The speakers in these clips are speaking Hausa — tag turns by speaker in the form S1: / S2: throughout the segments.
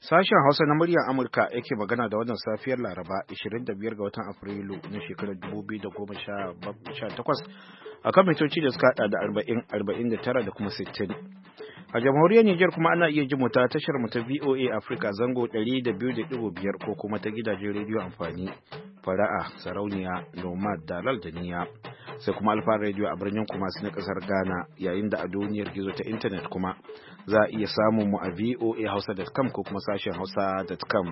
S1: Sashen Hausa na muryar Amurka yake magana da wannan safiyar Laraba 25 ga watan Afrilu na shekarar 2018 a kan mitoci da suka hada da 40, 49 da kuma 60. A jamhuriyar Nijar kuma ana iya jin mu ta tashar mu ta VOA Africa zango 200.5 ko kuma ta gidajen rediyo amfani Fara'a, Sarauniya, Nomad, Dalal da Niya. Sai kuma Alfa Radio a birnin Kumasi na kasar Ghana, yayin da a duniyar gizo ta intanet kuma za a iya samun mu a voahausa.com ko kuma sashen hausa.com.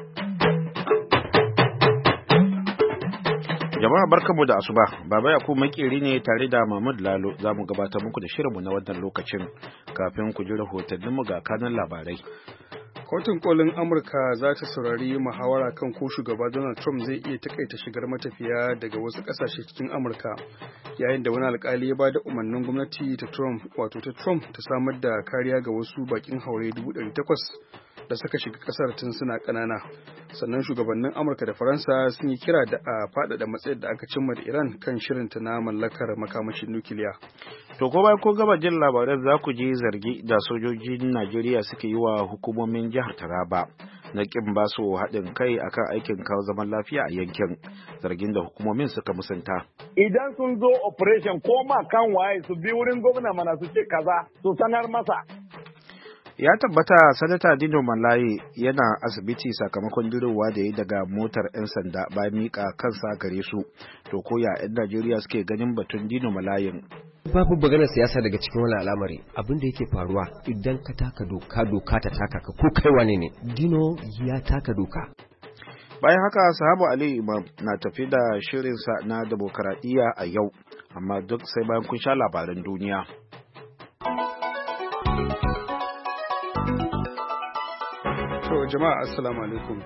S1: Jama'a barkanmu da asuba, Baba Yakubu makeri ne tare da Mahmud Lalo za mu gabatar muku da shirinmu na wannan lokacin kafin ku ji rahotanninmu ga kanan labarai.
S2: Kotun kolin Amurka za ta saurari muhawara kan ko shugaba Donald Trump zai iya takaita shigar matafiya daga wasu ƙasashe cikin Amurka, yayin da wani alkali ya ba da umarnin gwamnati ta Trump ta samar da kariya ga wasu bakin haure 800,000 da suka shiga ƙasar tun suna ƙanana. Sannan shugabannin Amurka da Faransa sun yi kira da a faɗaɗa matsayar da aka cimma da Iran kan shirinta na mallakar makamashin nukiliya.
S1: To ko bayan ko gaba jin labaran za ku je zargi da sojojin Najeriya suke yi wa hukumomin jihar Taraba na kin ba su haɗin kai akan aikin kawo zaman lafiya a yankin, zargin da hukumomin suka musanta.
S3: Idan sun zo operation ko ma kan waye su bi wurin gwamna mana su ce kaza su sanar masa.
S1: Ya tabbata Sanata Dino Malaye yana asibiti sakamakon dirowa da ya daga motar 'yan sanda bayan mika kansa gare su. To ko ya 'yan Najeriya suke ganin batun Dino Malayen?
S4: Babu maganar siyasa daga cikin wani al'amari. Abin da yake faruwa idan ka taka doka, doka ta taka ka ko kai wane ne. Dino ya taka doka.
S1: Bayan haka Sahabu Ali Imam na tafi da shirinsa na demokaradiyya a yau, amma duk sai bayan kun sha labaran duniya.
S2: Jama'a assalamu alaikum.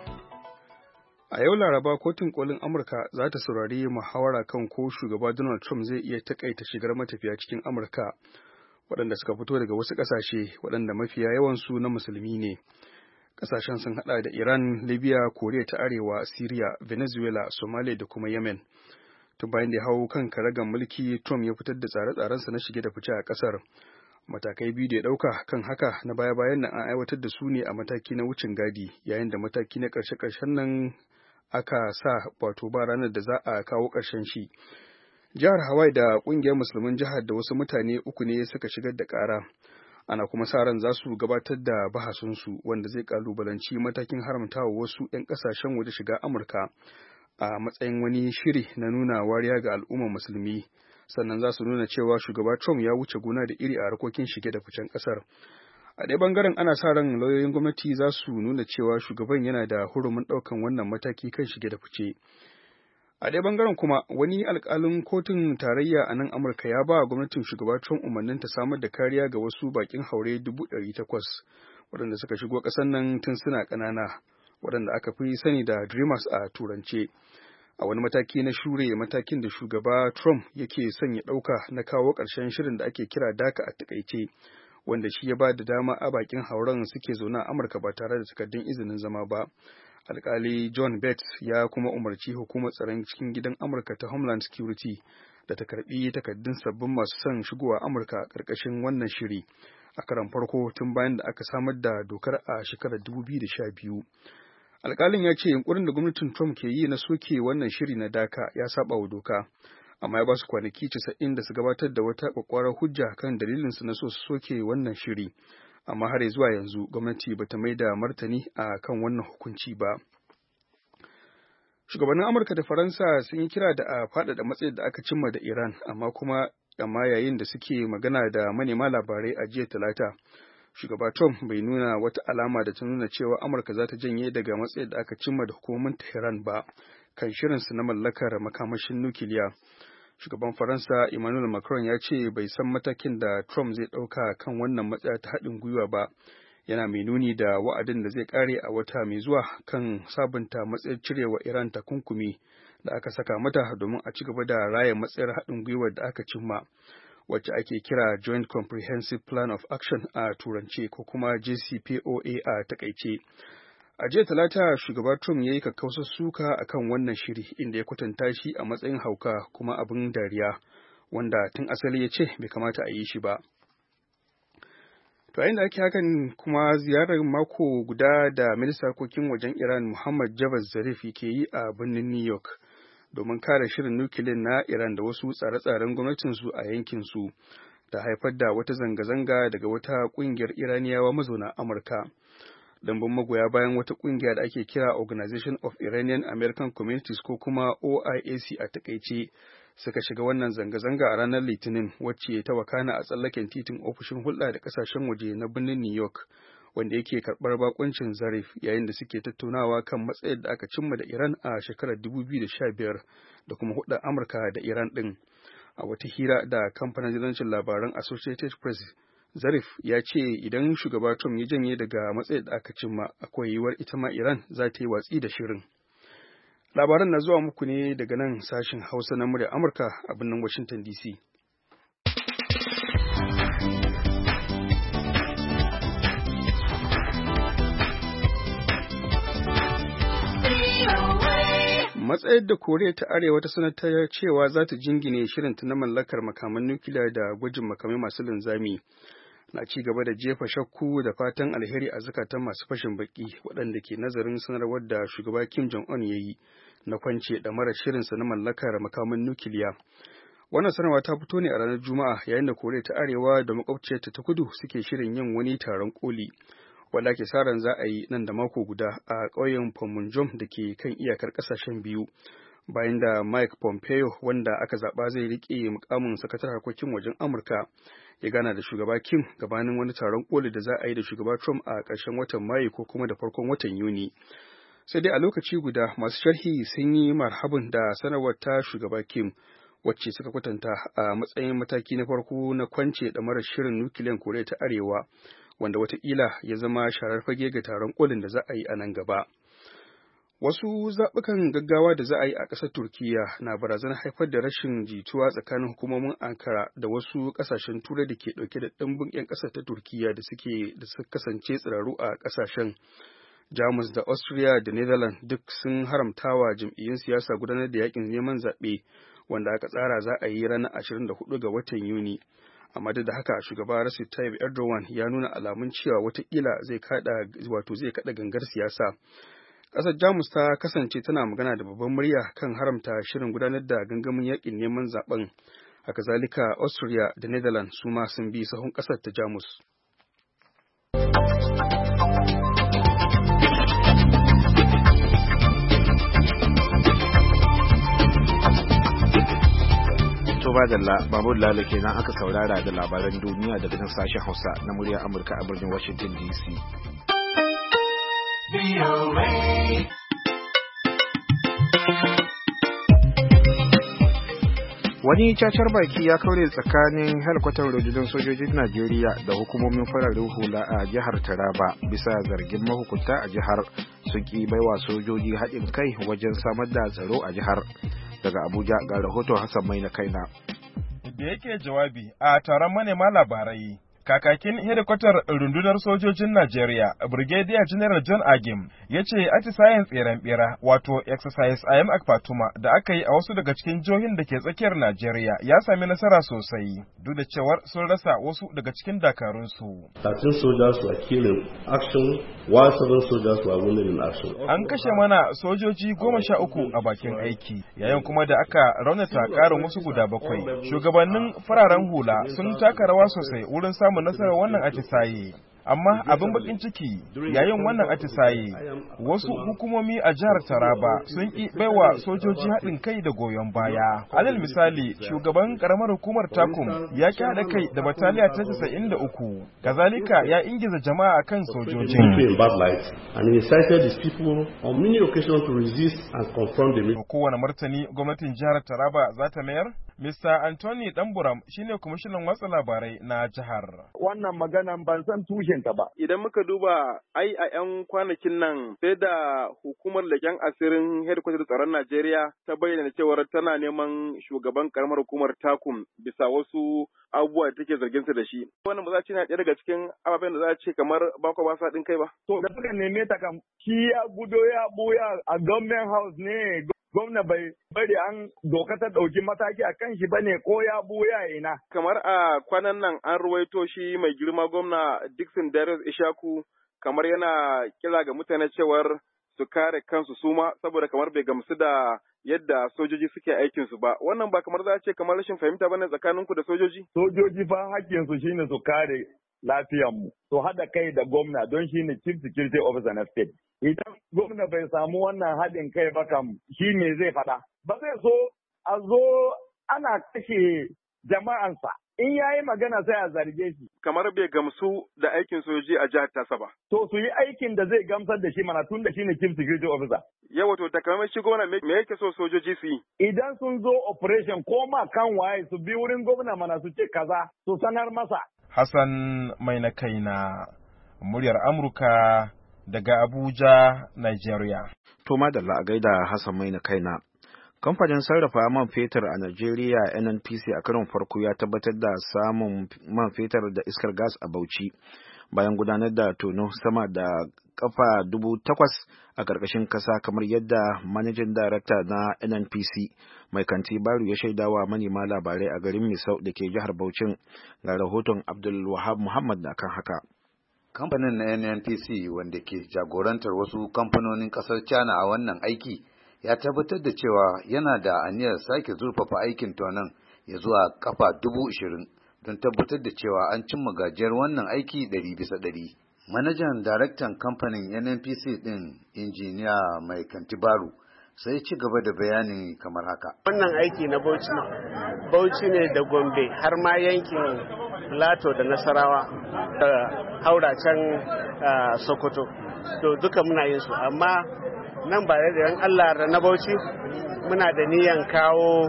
S2: A yau Laraba kotun kolin Amurka za ta saurari muhawara kan ko shugaba Donald Trump zai iya takaita shigar matafiya cikin Amurka waɗanda suka fito daga wasu ƙasashe waɗanda mafiya yawansu na musulmi ne. Ƙasashen sun haɗa da Iran, Libya, Koriya ta Arewa, Syria, Venezuela, Somalia da kuma Yemen. Tun bayan da ya hau kan karagan mulki, Trump ya fitar da tsare-tsarensa na shige da fice a ƙasar. Matakai biyu da ya ɗauka kan haka na baya-bayan nan an aiwatar da su ne a mataki na wucin gadi, yayin da mataki na ƙarshe-ƙarshen nan aka sa wato ba ranar da za a kawo ƙarshen shi. Jihar Hawaii da ƙungiyar musulmin jihar da wasu mutane uku ne suka shigar da ƙara. Ana kuma sa ran za su gabatar da bahasunsu wanda zai ƙalubalanci matakin haramtawa wasu 'yan ƙasashen waje shiga Amurka a matsayin wani shiri na nuna wariya ga al'ummar musulmi. Sannan za su nuna cewa shugaba Trump ya wuce gona da iri a harkokin shige da ficen ƙasar. A ɗaya bangaren ana sa ran lauyoyin gwamnati za su nuna cewa shugaban yana da hurumin ɗaukan wannan mataki kan shige da fice. A ɗaya bangaren kuma wani alƙalin kotun tarayya a nan Amurka ya ba gwamnatin shugaba Trump umarnin ta samar da kariya ga wasu baƙin haure 800,000 waɗanda suka shigo ƙasar nan tun suna ƙanana, waɗanda aka fi sani da Dreamers a turance. A wani mataki na shure matakin da shugaba Trump yake son ya ɗauka na kawo ƙarshen shirin da ake kira DACA a takaice, wanda shi ya ba da dama a bakin hauren suke zaune a Amurka ba tare da takardun izinin zama ba. Alƙali John Bates ya kuma umarci hukumar tsaron cikin gidan Amurka ta Homeland Security da ta karɓi takardun sabbin masu son shigowa Amurka ƙarƙashin wannan shiri a karon farko tun bayan da aka samar da dokar a shekarar 2012. Alƙalin ya ce yunkurin da gwamnatin Trump ke yi na soke wannan shiri na DACA ya saba wa doka, amma ya ba su kwanaki 90 da su gabatar da wata kwakwarar hujja kan dalilinsu na so su soke wannan shiri, amma har zuwa yanzu gwamnati bata mai da martani a kan wannan hukunci ba. Shugabannin Amurka da Faransa sun yi kira da a faɗaɗa matsayin da aka cimma da Iran, amma yayin da suke magana da manema labarai a jiya Talata, shugaba Trump bai nuna wata alama da ta nuna cewa Amurka za ta janye daga matsayin da aka cimma da hukumomin Tehran ba kan shirinsu na mallakar makamashin nukiliya. Shugaban Faransa Emmanuel Macron ya ce bai san matakin da Trump zai ɗauka kan wannan matsaya ta haɗin gwiwa ba, yana mai nuni da wa'adin da zai ƙare a wata mai zuwa kan sabunta matsayar cirewa Iran takunkumi da aka saka mata domin a ci gaba da raya matsayar haɗin gwiwar da aka cimma, wacce ake kira Joint Comprehensive Plan of Action a turance ko kuma JCPOA a takaice. A jiya Talata shugaba Trump ya yi kakkausar suka akan wannan shiri inda ya kwatanta shi a matsayin hauka kuma abin dariya, wanda tun asali ya ce bai kamata a yi shi ba. To yayin da ake hakan kuma ziyarar mako guda da ministan harkokin wajen Iran Muhammad Javad Zarif yake yi a birnin New York domin kare shirin nukiliyar na Iran da wasu tsare-tsaren gwamnatinsu a yankinsu ta haifar da wata zanga-zanga daga wata ƙungiyar Iraniyawa mazauna Amurka. Lambun magoya bayan wata ƙungiya da ake kira Organization of Iranian American Communities ko kuma OIAC a takaice suka shiga wannan zanga-zanga a ranar Litinin wacce ta wakana a tsallaken titin ofishin hulɗa da ƙasashen waje na birnin New York wanda yake karɓar bakuncin Zarif yayin da suke tattaunawa kan matsayin da aka cimma da Iran a shekarar 2015 da kuma hulɗar Amurka da Iran ɗin. A wata hira da kamfanin dillancin labaran Associated Press, Zarif ya ce idan shugaba Trump ya janye daga matsayin da aka cimma akwai yiwuwar ita ma Iran za ta yi watsi da shirin. Labaran na zuwa muku ne daga nan sashen Hausa na murya Amurka a birnin Washington DC. Matsayar da Koriya ta Arewa ta sanar ta cewa za ta jingine shirinta na mallakar makaman nukiliya da gwajin makamai masu linzami na ci gaba da jefa shakku da fatan alheri a zukatan masu fashin baki waɗanda ke nazarin sanarwar da shugaba Kim Jong-un ya yi na kwance da mara shirinsa na mallakar makaman nukiliya. Wannan sanarwa ta fito ne a ranar Juma'a yayin da Koriya ta Arewa da makwabciyarta ta kudu suke shirin yin wani taron koli wanda ake sa ran za a yi nan da mako guda a ƙauyen Panmunjom da ke kan iyakar ƙasashen biyu. Bayan da Mike Pompeo wanda aka zaɓa zai riƙe mukamin sakataren harkokin wajen Amurka ya gana da shugaba Kim gabanin wani taron koli da za a yi da shugaba Trump a ƙarshen watan Mayu ko kuma da farkon watan Yuni. Sai dai a lokaci guda masu sharhi sun yi marhabin da sanarwar ta shugaba Kim wacce suka kwatanta a matsayin mataki na farko na kwance da mara shirin nukiliyan Koriya ta Arewa wanda watakila ya zama sharar fage ga taron kolin da za a yi a nan gaba. Wasu zaɓukan gaggawa da za a yi a ƙasar Turkiyya na barazanar haifar da rashin jituwa tsakanin hukumomin Ankara da wasu ƙasashen Turai da ke ɗauke da ɗimbin 'yan ƙasar ta Turkiyya da suka kasance tsiraru a ƙasashen. Jamus da Austria da Netherlands duk sun haramtawa jam'iyyun siyasa gudanar da yakin neman zaɓe wanda aka tsara za a yi ranar 24 ga watan Yuni. Amma duk da haka shugaba Recep Tayyip Erdogan ya nuna alamun cewa watakila zai kaɗa gangar siyasa. Ƙasar Jamus ta kasance tana magana da babban murya kan haramta shirin gudanar da gangamin yakin neman zaben. Haka zalika Austria da Netherlands su ma sun bi sahun ƙasar ta Jamus.
S1: Badalla Babu Lalo kenan aka saurara da labaran duniya daga nan sashen Hausa na muryar Amurka a birnin Washington DC. Wani cacar baki ya kaure tsakanin helikwatar rundunar sojojin Najeriya da hukumomin fararen hula a jihar Taraba bisa zargin mahukunta a jihar sun ki baiwa sojoji haɗin kai wajen samar da tsaro a jihar. Daga Abuja ga rahoton Hassan Mai na kaina.
S5: Da yake jawabi a taron manema labarai, kakakin hedikwatar rundunar sojojin Najeriya, Brigadier General John Agim, ya ce atisayen tseren bera wato exercise IM Akpatuma da aka yi a wasu daga cikin jihohin da ke tsakiyar Najeriya ya sami nasara sosai, duk da cewar sun rasa wasu daga cikin dakarunsu.
S6: 13 soldiers were killed in action, while 7 soldiers were wounded in action.
S5: An kashe mana sojoji 13 a bakin aiki, yayin kuma da aka raunata ƙarin wasu guda 7. Shugabannin fararen hula sun taka rawa sosai wurin samun nasarar wannan atisaye. Amma abin bakin ciki yayin wannan atisaye wasu hukumomi a jihar Taraba sun ki baiwa sojoji haɗin kai da goyon baya. Alal misali, shugaban karamar hukumar Takum ya ki haɗa kai da bataliya ta 93, kazalika ya ingiza jama'a akan sojojin. Kowane martani gwamnatin jihar Taraba za ta mayar? Mr. Anthony Damburam shine kwamishinan watsa labarai na jihar.
S3: Wannan maganan ban san tushenta ba.
S5: Idan muka duba a 'yan kwanakin nan sai da hukumar leƙen asirin hedikwatar tsaron Najeriya ta bayyana cewar tana neman shugaban karamar hukumar Takum bisa wasu abubuwa da take zargin sa da shi. Wannan ba za a ce na ɗaya daga cikin ababen da za a ce kamar ba sa haɗin kai ba.
S3: To da suka neme ta kam shi ya gudo ya buya a government house ne gwamna bai bari an doka ta ɗauki mataki a kan shi bane ko ya buya ina.
S5: Kamar a kwanan nan an ruwaito shi mai girma gwamna Dixon Darius Ishaku kamar yana kira ga mutane cewar su kare kansu suma saboda kamar bai gamsu da yadda sojoji suke aikin su ba. Wannan ba kamar za a ce kamar rashin fahimta bane tsakaninku da sojoji?
S3: Sojoji fa hakkin su shine su kare lafiyanmu, su haɗa kai da gwamna don shine chief security officer na state. Idan gwamna bai samu wannan haɗin kai ba kam shi ne zai faɗa. Ba zai so a zo ana kashe jama'ansa. In ya yi magana sai a zarge shi.
S5: Kamar bai gamsu da aikin sojoji a jihar tasa ba.
S3: To su yi aikin da zai gamsar da shi mana tun da shi ne chief security officer.
S5: Yawa to takamaiman shi gwamna me yake so sojoji su yi?
S3: Idan sun zo operation ko ma kan waye su bi wurin gwamna mana su ce kaza su sanar masa.
S5: Hassan mai na kaina muryar Amurka daga Abuja, Nigeria.
S1: To madalla a gaida Hassan mai na kaina. Kamfanin sarrafa man fetur a Najeriya NNPC a karon farko ya tabbatar da samun man fetur da iskar gas a Bauchi bayan gudanar da tono sama da kafa 8,000 a ƙarƙashin ƙasa kamar yadda managing director na NNPC mai kanti Baru ya shaidawa manema labarai a garin Misau da ke jihar Bauchin. Ga rahoton Abdul Wahab Muhammad na kan haka.
S7: Kamfanin na NNPC wanda ke jagorantar wasu kamfanonin ƙasar China a wannan aiki ya tabbatar da cewa yana da aniyar sake zurfafa aikin tonon ya zuwa kafa 20,000 don tabbatar da cewa an cimma gajiyar wannan aiki 100%. Manajan daraktan kamfanin NNPC din injiniya mai kantibaru sai ci gaba da bayanin kamar haka.
S8: Wannan aiki na Bauchi ne da Gombe har ma yankin Plateau da Nasarawa da haura can Sokoto. To duka muna yin su amma nan ba da yan Allah da na Bauchi muna da niyan kawo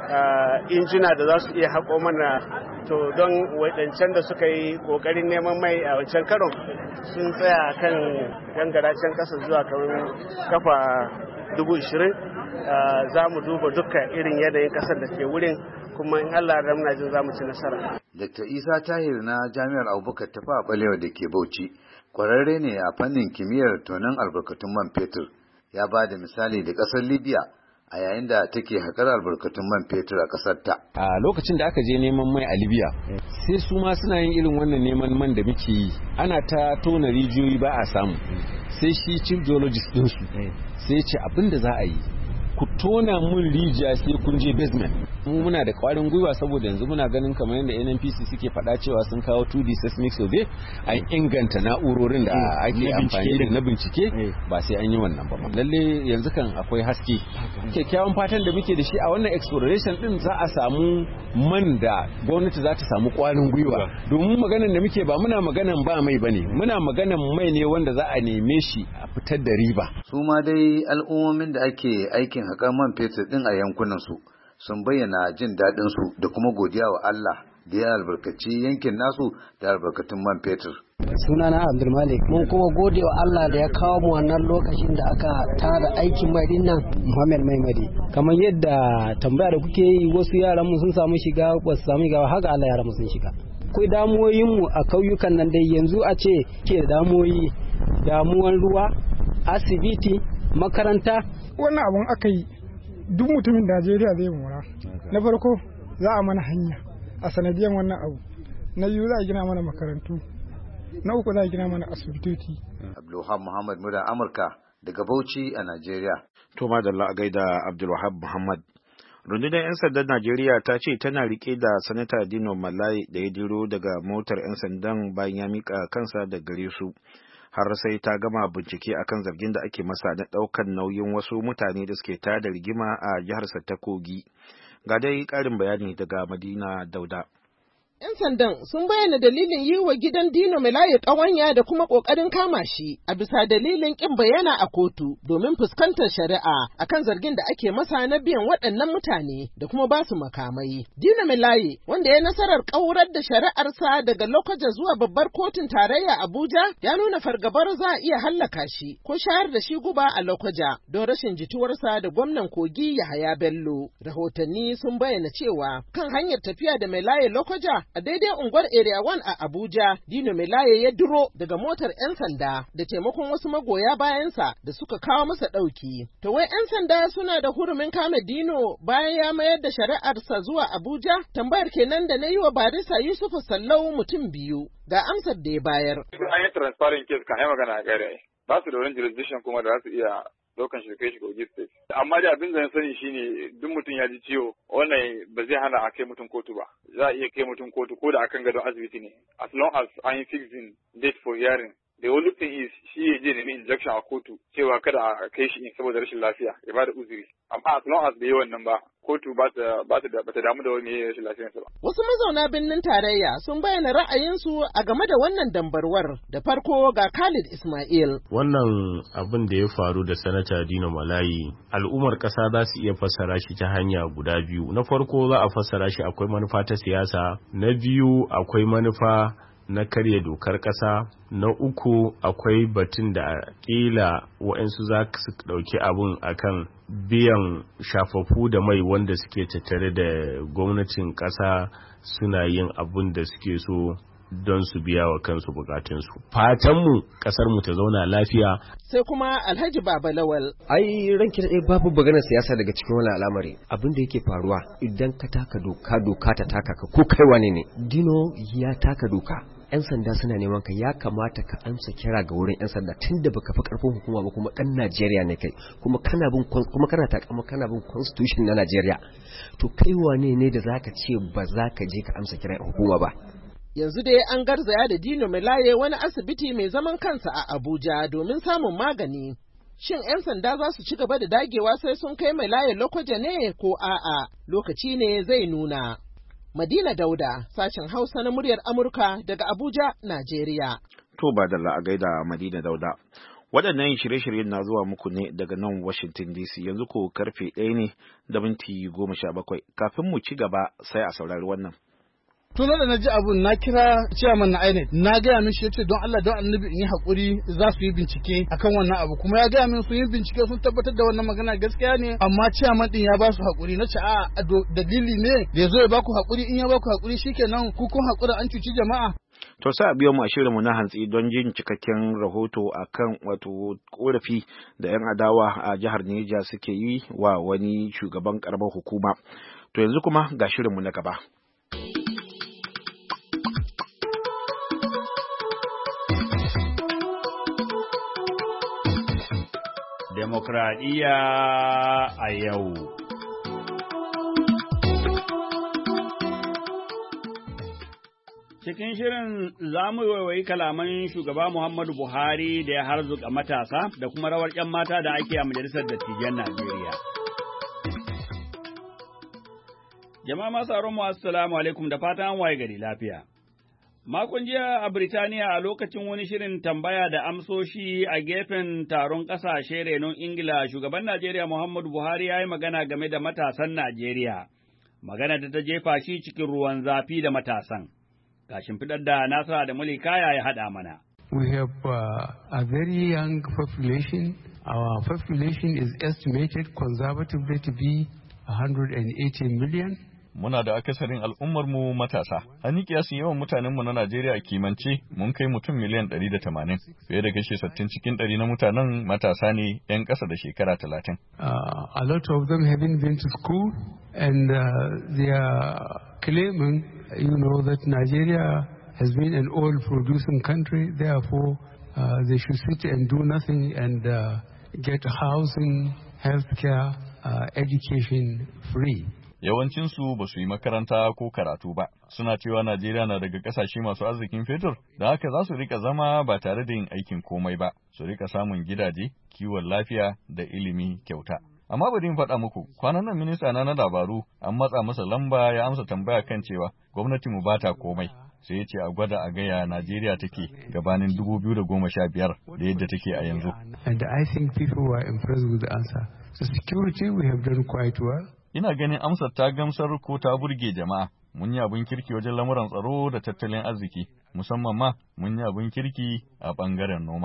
S8: injina da za su iya haƙo mana to don wadancan da suka yi ƙoƙarin neman mai a wancan karon sun tsaya kan gangara can ƙasa zuwa kamar kafa 20,000 za mu duba dukkan irin yanayin ƙasar da ke wurin kuma in Allah da muna jin za mu ci nasara.
S7: Dr. Isa Tahir na Jami'ar Abubakar Tafawa Balewa da ke Bauchi kwararre ne a fannin kimiyyar tonon albarkatun man fetur. Ya ba da misali da ƙasar Libya a yayin da take haƙar albarkatun man fetur a ƙasar ta.
S9: A lokacin da aka je neman mai a Libya, sai su ma suna yin irin wannan neman man da muke yi. Ana ta tona rijiyoyi ba a samu. Sai shi chief geologist ɗinsu sai ce abin da za a yi. Ku tona mun rijiya sai kun je basement. Mu muna da ƙwarin gwiwa saboda yanzu muna ganin kamar yadda NNPC suke faɗa cewa sun kawo 2D seismic survey an inganta na'urorin da ake amfani da na bincike ba sai an yi wannan ba. Lalle yanzu kan akwai haske. Kyakkyawan fatan da muke da shi a wannan exploration din za a samu man da gwamnati za ta samu ƙwarin gwiwa. Domin maganan da muke ba muna maganan ba mai bane. Muna maganan mai ne wanda za a neme shi a fitar da riba.
S7: Su ma dai al'ummomin da ake aikin haƙar man fetur din a yankunan su sun bayyana jin daɗin su da kuma godiya wa Allah da ya albarkaci yankin nasu da albarkatun man fetur.
S10: Sunana Abdulmalik, mun kuma gode wa Allah da ya kawo mu wannan lokacin da aka tara aikin mai din nan Muhammad Maimadi. Kamar yadda tambaya da kuke yi wasu yaran mu sun samu shiga ba su samu shiga haka Allah yaran mu sun shiga. Akwai damuwoyin mu a kauyukan nan dai yanzu a ce ke damuwan ruwa, asibiti, makaranta.
S11: Wannan abun aka yi duk mutumin Najeriya zai mora. Na farko za a mana hanya a sanadiyan wannan abu. Na biyu za a gina mana makarantu. Na uku za a gina mana asibitoci.
S7: Abdulwahab Muhammad mudan Amurka daga Bauchi a Najeriya.
S1: To madalla a gaida Abdulwahab Muhammad. Rundunar 'yan sandan Najeriya ta ce tana rike da Sanata Dino Malai da ya diro daga motar 'yan sandan bayan ya mika kansa da gare su. Har sai ta gama bincike akan zargin da ake masa na ɗaukan nauyin wasu mutane da suke tada rigima a jihar ta Kogi. Ga dai ƙarin bayani daga Madina Dauda.
S12: 'Yan sandan sun bayyana dalilin yi wa gidan Dino Melaye ƙawanya da kuma ƙoƙarin kama shi a bisa dalilin ƙin bayyana a kotu domin fuskantar shari'a akan zargin da ake masa na biyan waɗannan mutane da kuma ba su makamai. Dino Melaye, wanda ya nasarar ƙaurar da shari'arsa daga Lokoja zuwa babbar kotun tarayya Abuja, ya nuna fargabar za a iya hallaka shi ko shayar da shi guba a Lokoja don rashin jituwarsa da gwamnan Kogi Yahaya Bello. Rahotanni sun bayyana cewa kan hanyar tafiya da Melaye Lokoja a daidai unguwar Area 1 a Abuja, Dino Melaye ya duro daga motar 'yan sanda da taimakon wasu magoya bayansa da suka kawo masa ɗauki. To wai 'yan sanda suna da hurumin kame Dino bayan ya mayar da shari'arsa zuwa Abuja? Tambayar kenan da na yi wa barista Yusufu Sallau mutum biyu. Ga amsar da ya bayar.
S13: An yi transparent case kan yi magana a gare. Ba su da wani jurisdiction kuma da za su iya daukan shi kai shi Kogi State. Amma da abin da na sani shine duk mutum ya ji ciwo wannan ba zai hana a kai mutum kotu ba. Za a iya kai mutum kotu ko da akan gadon asibiti ne. As long as an yi fixing date for hearing. The only thing is shi ya je nemi injection a kotu cewa kada a kai shi saboda rashin lafiya ya bada uzuri. Amma as long as bai yi wannan ba kotu ba ta damu da wani rashin lafiyarsa ba.
S12: Wasu mazauna birnin tarayya sun bayyana ra'ayinsu a game da wannan dambarwar. Da farko ga Khalid Ismail.
S14: Wannan abin da ya faru da Sanata Dino Melaye, al'ummar ƙasa za su iya fassara shi ta hanya guda biyu. Na farko za a fassara shi akwai manufa ta siyasa, na biyu akwai manufa na karya dokar ƙasa, na uku akwai batun da ƙila waɗansu za su ɗauki abun akan biyan shafafu da mai wanda suke tattare da gwamnatin ƙasa suna yin abun da suke so don su biya wa kansu bukatunsu. Fatanmu ƙasarmu ta zauna lafiya.
S12: Sai kuma Alhaji Baba Lawal.
S4: Ai ranki da babu maganar siyasa daga cikin wannan al'amari. Abin da yake faruwa idan ka taka doka ta taka ka ko kai wane ne. Dino ya taka doka. 'Yan sanda suna neman ka, ya kamata ka amsa kira ga wurin 'yan sanda tunda baka fi karfin hukuma ba, kuma dan Najeriya ne kai, kuma kana bin constitution na Najeriya. To kai wane ne da zaka ce ba za ka je ka amsa kiran hukuma ba?
S12: Yanzu dai an garzaya da Dino Melaye wani asibiti mai zaman kansa a Abuja domin samun magani. Shin 'yan sanda za su ci gaba da dagewa sai sun kai Melaye Lokoja ne ko a'a? Lokaci ne zai nuna. Madina Dauda, sashen Hausa na muryar Amurka daga Abuja, Najeriya.
S1: To ba da la'agai da Madina Dauda. Waɗannan shirye-shiryen na zuwa muku ne daga nan Washington DC, yanzu ko karfe 1 ne da minti 17. Kafin mu ci gaba sai a saurari wannan.
S15: Tun da na ji abun na kira chairman na INEC na gaya min shi yace don Allah don Annabi in yi hakuri za su yi bincike akan wannan abu, kuma ya gaya min sun yi bincike sun tabbatar da wannan magana gaskiya ne, amma chairman din ya ba su hakuri. Na ce a dalili ne da yazo ya ba ku hakuri, in ya ba ku hakuri shikenan ku kun hakura an cuci jama'a.
S1: To sai a biyo mu a shirinmu na hantsi don jin cikakken rahoto akan wato korafi da 'yan adawa a jihar Neja suke yi wa wani shugaban karamar hukuma. To yanzu kuma ga shirinmu na gaba.
S16: Demokradiyya a yau. Cikin shirin za mu waiwayi kalaman shugaba Muhammadu Buhari da ya harzuka matasa da kuma rawar 'yan mata da ake a Majalisar Dattijan Najeriya. Jama'a masu mu assalamu alaikum da fatan waye gari lafiya. Makon jiya a Birtaniya a lokacin wani shirin tambaya da amsoshi a gefen taron ƙasashe renon Ingila, shugaban Najeriya Muhammadu Buhari ya yi magana game da matasan Najeriya, magana da ta jefa shi cikin ruwan zafi da matasan. Ga shimfiɗar da Nasara da Mulikaya ya haɗa mana.
S17: We have a very young population. Our population is estimated conservatively to be 180 million.
S18: Muna da akasarin al'ummarmu matasa. An yi kiyasin yawan mutanenmu na Najeriya a kimance mun kai mutum miliyan 180. Fiye da kashi 60 cikin 100 na mutanen matasa ne 'yan ƙasa da shekara 30.
S17: A lot of them haven't been to school and they are claiming, that Nigeria has been an oil-producing country. Therefore, they should sit and do nothing and get housing, healthcare, education free.
S18: Yawancinsu ba su yi makaranta ko karatu ba, suna cewa Najeriya na daga ƙasashe masu arzikin fetur, da haka za su rika zama ba tare da yin aikin komai ba, su rika samun gidaje, kiwon lafiya da ilimi kyauta. Amma bari in faɗa muku, kwanan nan minista na labaru an matsa masa lamba ya amsa tambaya kan cewa gwamnati mu bata komai. Sai ya ce a gwada a gaya Najeriya take gabanin 2015 da yadda take a yanzu.
S17: And I think people were impressed with the answer. So security we have done quite well.
S18: Ina ganin amsar ta gamsar ko ta burge jama'a. Mun yi abin kirki wajen lamuran tsaro da tattalin arziki, musamman ma mun yi abin kirki a ɓangaren noma.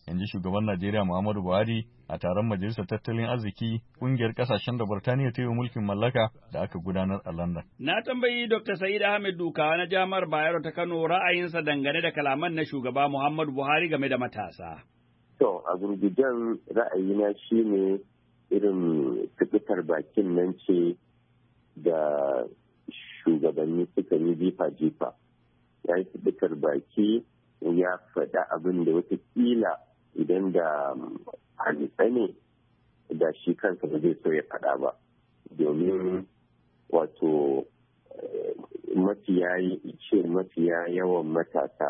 S18: in ji shugaban Najeriya Muhammadu Buhari a taron Majalisar Tattalin Arziki ƙungiyar ƙasashen da Burtaniya ta yi mulkin mallaka da aka gudanar a London.
S16: Na tambayi Dr. Sa'id Ahmed Dukawa na Jami'ar Bayero ta Kano ra'ayinsa dangane da kalaman na shugaba Muhammadu Buhari game da matasa.
S19: To, a gurgujen ra'ayina shi ne irin fitar bakin nan ce da shugabanni suka yi jifa-jifa. Ya yi fitar baki ya faɗa abin da watakila idan da halitta ne da shi kansa ba zai so ya faɗa ba. Domin wato mafiya yawan matasa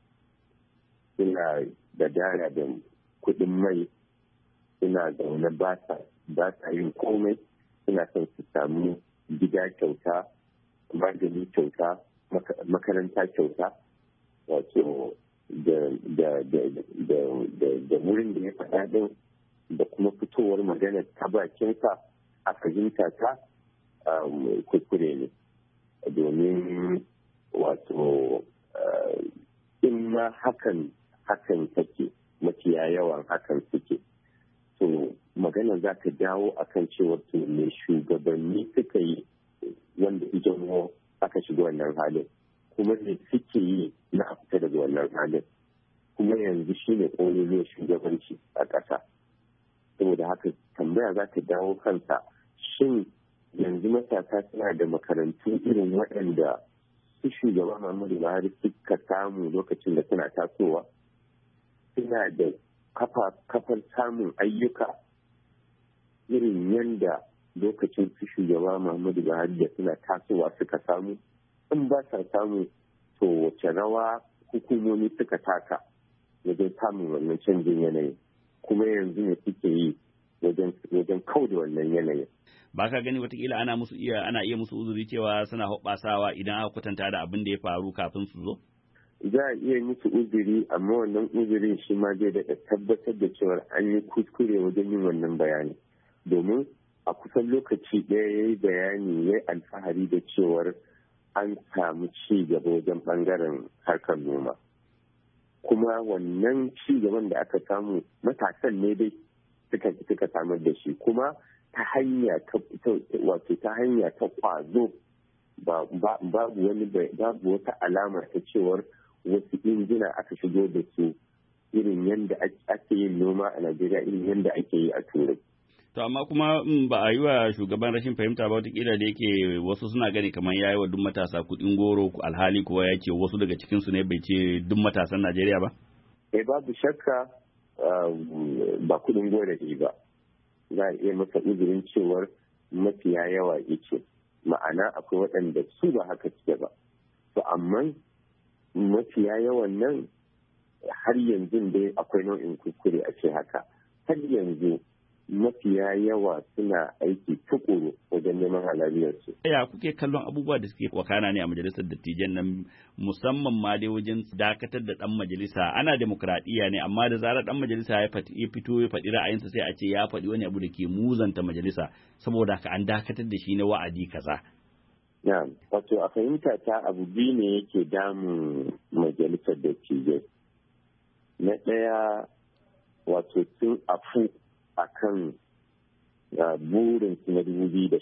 S19: suna da dara da kuɗin mai, suna zaune ba sa yin komai, suna son su samu gida kyauta, magani kyauta, makaranta kyauta, wato da wurin da ya faɗa ɗin da kuma fitowar magana ta bakinsa a fahimta ta kuskure ne. Domin wato in ma hakan take mafiya yawan hakan suke, to magana za ta dawo akan cewar to me shugabanni suka yi wanda idan aka shiga wannan halin, kuma ne suke yi na a fita daga wannan halin, kuma yanzu shi ne ƙololuwar shugabanci a ƙasa. Saboda haka tambaya za ta dawo kansa, shin yanzu matasa suna da makarantu irin waɗanda su shugaba Muhammadu Buhari suka samu lokacin da suna tasowa? Suna da kafar samun ayyuka irin yanda lokacin su shugaba Muhammadu Buhari da suna tasowa suka samu? In ba sa samu, to wace rawa hukumomi suka taka wajen samun wannan canjin yanayi, kuma yanzu ne suke yi wajen kauda wannan yanayin?
S16: Ba ka gani watakila ana iya musu uzuri cewa suna hoɓasawa idan aka kwatanta da abin da ya faru kafin su zo?
S19: Za a iya musu uzuri, amma wannan uzurin shi ma zai daɗa tabbatar da cewa an yi kuskure wajen yin wannan bayani. Domin a kusan lokaci ɗaya ya yi bayani, ya yi alfahari da cewar an samu ci gaba wajen ɓangaren harkar noma. Kuma wannan ci gaban da aka samu matasan ne dai suka samar da shi, kuma ta hanya ta kwazo, babu wata alama ta cewar wasu injina aka shigo da su irin yadda ake yin noma a Najeriya, irin yadda ake yi a Turai.
S16: To amma kuma ba a yi wa shugaban rashin fahimta ba, watakila da yake wasu suna gani kamar ya yi wa duk matasa kuɗin goro, alhali kuwa ya ce wasu daga cikinsu ne bai ce duk matasan Najeriya ba?
S19: Babu shakka ba kuɗin goro ne ba. Za a iya masa uzurin cewar mafiya yawa yake, ma'ana akwai waɗanda su ba haka suke ba. To amma mafiya yawan nan har yanzu dai akwai nau'in kuskure a ce haka. Har yanzu mafiya yawa suna aiki tukuru wajen neman halaliyarsu.
S16: Ya kuke kallon abubuwa da suke wakana ne a majalisar dattijan nan, musamman ma dai wajen dakatar da ɗan majalisa? Ana demokradiyya ne, amma da zarar ɗan majalisa ya fito ya faɗi ra'ayinsa sai a ce ya faɗi wani abu da ke muzanta majalisa, saboda haka an dakatar da shi na wa'adi kaza.
S19: Wato a fahimta ta abu biyu ne yake damun majalisar dattijai. Na ɗaya, wato sun afu a kan burinsu na 2019.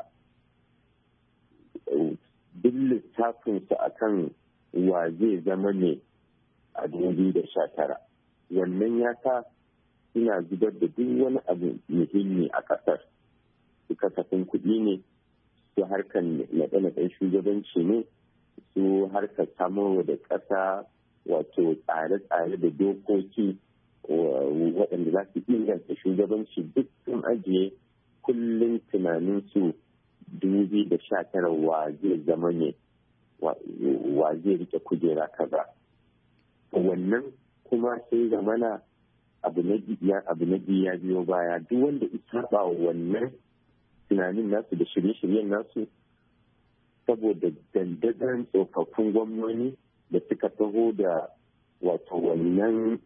S19: Duk lissafinsu a kan wa zai zama ne a 2019. Wannan ya sa suna zubar da duk wani abu muhimmi a ƙasar. Su kasafin kuɗi ne, su harkar naɗe-naɗen shugabanci ne, su harkar samarwa da ƙasa wato tsare-tsare da dokoki waɗanda za su inganta shugabanci, duk sun ajiye kullum tunaninsu 2019 wa zai zama ne, wa zai rike kujera kaza. Wannan kuma sai zamana abu na biyu ya biyo baya, duk wanda isa ba wannan tunanin nasu da shirye-shiryen nasu, saboda dandazon tsofaffin gwamnoni da suka taho da wato wannan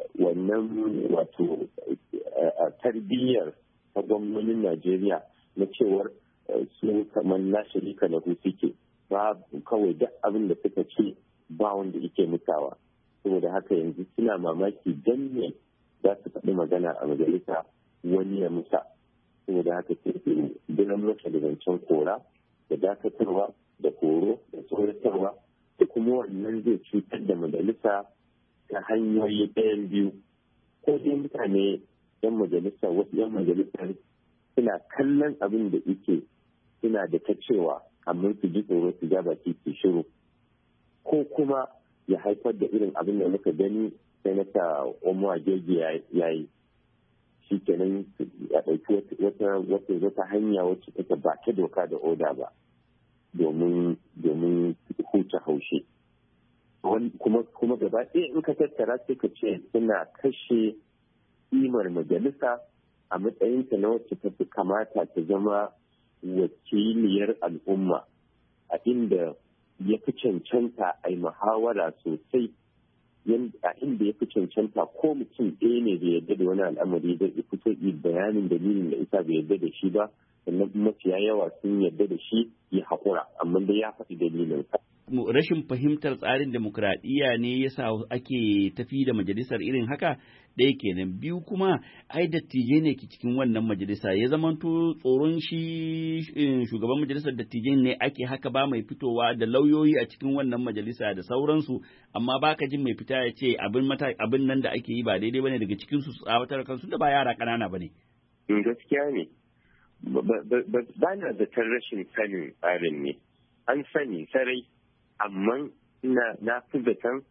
S19: wato tarbiyyar ta gwamnonin Najeriya na cewar su kamar na shirika na suke, ba kawai duk abin da suka ce ba wanda yake mutawa. saboda haka yanzu suna mamaki dan ne za su faɗi magana a majalisa wani ya musa, saboda haka sai su binan masa da zancen kora da dakatarwa da horo da tsoratarwa, da kuma wannan zai cutar da majalisa ta hanyoyi ɗayan biyu. Ko dai mutane yan majalisa, wasu yan majalisar suna kallon abin da yake suna da ta cewa amma su ji tsoro su ja baki su shiru, ko kuma ya haifar da irin abin da muka gani sanata Omo Agege ya yi, shi kenan ya ɗauki wata hanya wacce take ba ta doka da oda ba domin huce haushe. Kuma gaba ɗaya in ka tattara sai ka ce suna kashe kimar majalisa a matsayinta na wacce ta fi kamata ta zama wakiliyar al'umma, a inda ya fi cancanta a yi muhawara sosai, a inda ya fi cancanta ko mutum ɗaya ne bai yarda da wani al'amari da ya fito bayanin dalilin da isa bai yarda da shi ba, sannan mafiya yawa sun yarda da shi ya haƙura, amma dai ya faɗi dalilinsa.
S16: Rashin fahimtar tsarin demokuraɗiyya ne ya sa ake tafi da majalisar irin haka, ɗaya kenan. Biyu kuma ai dattijai ne ke cikin wannan majalisa, ya zamanto tsoron shi shugaban majalisar dattijai ne ake haka, ba mai fitowa da lauyoyi a cikin wannan majalisa da sauransu, amma baka jin mai fita ya ce abin nan da ake yi ba daidai bane daga cikin su tsawatar kansu da ba yara ƙanana bane.
S19: Gaskiya ne, ba na zaton rashin sanin tsarin ne, an sani sarai, amma na fi zaton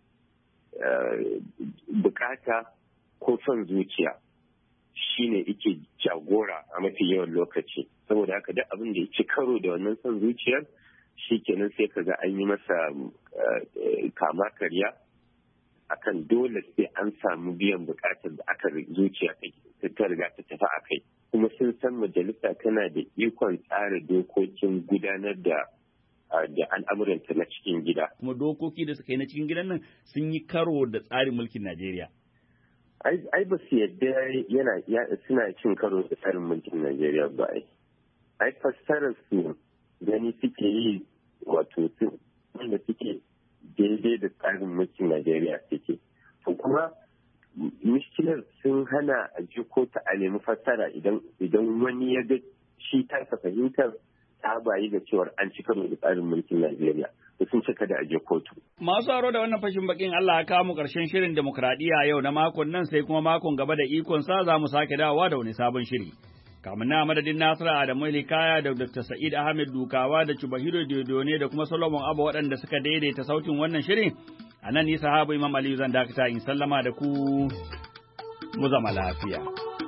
S19: bukata ko son zuciya shine ike jagora a mafi yawan lokaci, saboda haka duk abin da ya ci karo da wannan son zuciyar shi kenan sai ka ga an yi masa kama karya akan dole sai an samu biyan bukatar da aka zuciya ta riga ta tafi a kai. Kuma sun san majalisa tana da ikon tsara dokokin gudanar da al'amuranta na cikin gida.
S16: Kuma dokoki da suka yi na cikin gidan nan sun yi karo da tsarin mulkin Najeriya.
S19: Ai ba su yadda suna cin karo da tsarin mulkin Najeriya ba ai fassarar su gani suke yi wato wanda suke daidai da tsarin mulkin Najeriya suke. To kuma miskilar sun hana a ji ko ta a nemi fassara idan wani ya ga shi tasa fahimtar ta bayi da cewar an ci karo da tsarin mulkin Najeriya da sun cika da aje kotu.
S16: Masu aro da wannan fashin bakin Allah ya kawo mu karshen shirin demokradiyya yau na makon nan, sai kuma makon gaba da ikon sa za mu sake dawowa da wani sabon shiri. Kamun na madadin Nasiru Adamu Kaya da Dr. Sa'id Ahmed Dukawa da Chubahiro Dodone da kuma Solomon Abba waɗanda suka daidaita sautin wannan shirin. A nan ni sahabu Imam Aliyu zan dakata in sallama da ku mu zama lafiya.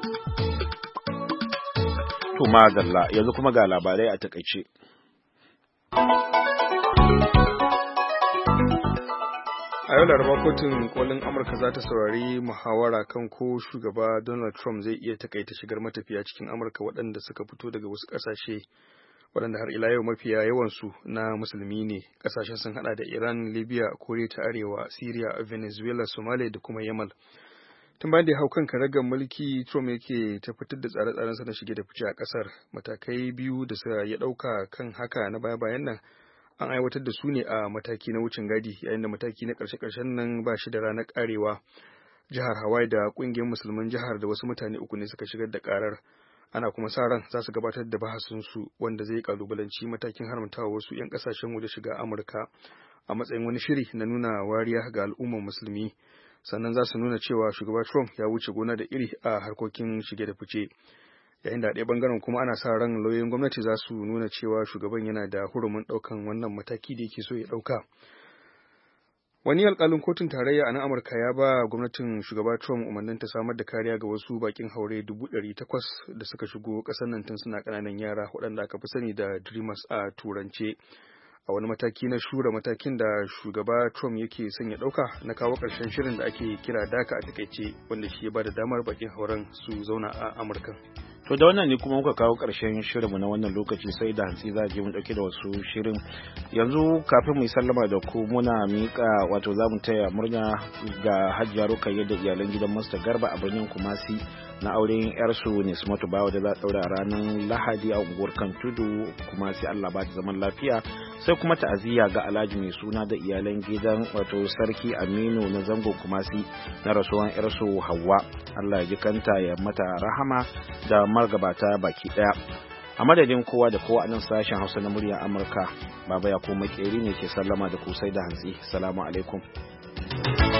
S1: To madalla, yanzu kuma ga labarai a takaice.
S2: A yau Laraba kotun kolin Amurka za ta saurari muhawara kan ko shugaba Donald Trump zai iya takaita shigar matafiya cikin Amurka waɗanda suka fito daga wasu ƙasashe waɗanda har ila yau mafiya yawansu na musulmi ne. Ƙasashen sun haɗa da Iran, Libya, Koriya ta Arewa, Syria, Venezuela, Somalia da kuma Yamal. Tun bayan da ya hau kan karagar mulki, Trump yake tabbatar da tsare-tsarensa na shige da fice a ƙasar. Matakai biyu da ya ɗauka kan haka na baya-bayan nan an aiwatar da su ne a mataki na wucin gadi, yayin da mataki na ƙarshe-ƙarshen nan ba shi da ranar ƙarewa. Jihar Hawaii da ƙungiyar musulman jihar da wasu mutane uku ne suka shigar da ƙarar. Ana kuma sa ran za su gabatar da bahasinsu wanda zai kalubalanci matakin haramtawa wasu 'yan ƙasashen waje shiga Amurka a matsayin wani shiri na nuna wariya ga al'ummar musulmi. Sannan za su nuna cewa shugaba Trump ya wuce gona da iri a harkokin shige da fice. Yayin da ɗaya bangaren kuma ana sa ran lauyoyin gwamnati za su nuna cewa shugaban yana da hurumin ɗaukan wannan mataki da yake so ya ɗauka. Wani alƙalin kotun tarayya a nan Amurka ya ba gwamnatin shugaba Trump umarnin ta samar da kariya ga wasu bakin haure 800,000 da suka shigo ƙasar nan tun suna ƙananan yara waɗanda aka fi sani da Dreamers a turance. A wani mataki na shura matakin da shugaba Trump yake son ya ɗauka na kawo ƙarshen shirin da ake kira DACA a takaice, wanda shi ya ba da damar bakin hauren su zauna a Amurka.
S1: To da wannan ne kuma muka kawo ƙarshen shirinmu na wannan lokaci, sai da hantsi za je mu ɗauke da wasu shirin. Yanzu kafin mu yi sallama da ku muna miƙa wato za mu taya murna ga Hajiya Rukayya da iyalan gidan Master Garba a birnin Kumasi na auren yarsu Nismatu Bawa da za a daura ranar Lahadi a unguwar Kan Tudu, kuma sai Allah ba ta zaman lafiya. Sai kuma ta'aziyya ga Alhaji mai suna da iyalan gidan wato Sarki Aminu na zango Kumasi na rasuwan yarsu Hauwa. Allah ya ji kanta ya mata rahama da margabata baki daya. A madadin kowa da kowa a nan sashen Hausa na muryar Amurka, Baba ya kuma Makeri ne ke sallama da ku sai da hantsi. Salamu alaikum.